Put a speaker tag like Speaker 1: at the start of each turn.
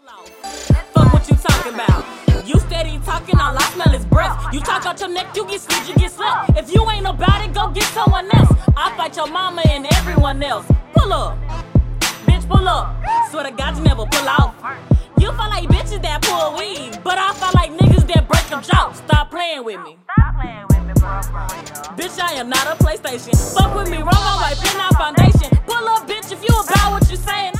Speaker 1: Fuck what you talking about? You steady talking, all I smell is breath. You talk out your neck, you get slit, you get slapped. If you ain't about it, go get someone else. I fight your mama and everyone else. Pull up, bitch, pull up. Swear to God, you never pull off. You feel like bitches that pull weed, but I feel like niggas that break them jaw. Stop playing with me. Bitch, I am not a PlayStation. Fuck with me, wrong, like pin out foundation. Pull up, bitch, if you about what you saying.